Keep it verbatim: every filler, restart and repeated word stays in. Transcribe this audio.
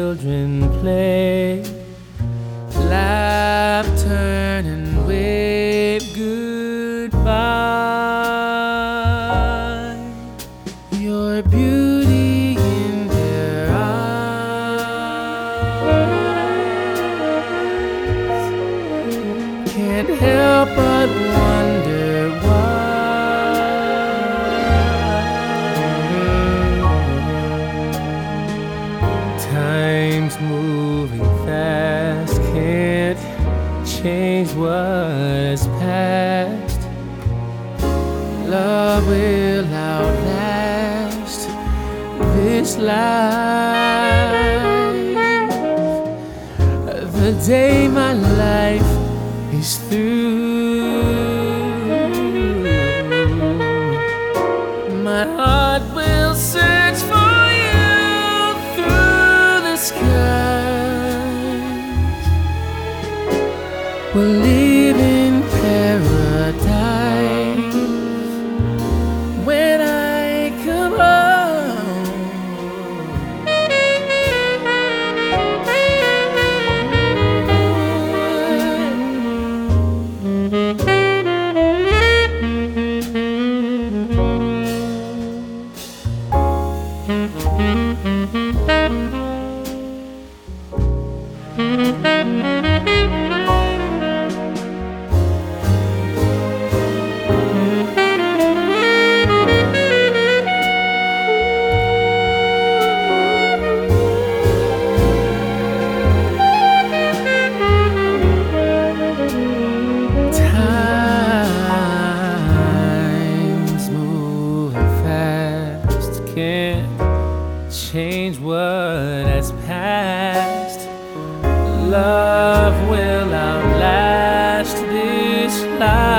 children play, laugh, turn and wave goodbye. Your beauty in their eyes can't help but wonder why. Time's moving fast, can't change what's past. Love will outlast this life. The day my life is through, my heart will search for we'll live in paradise when I come home. Can't change what has passed. Love will outlast this life.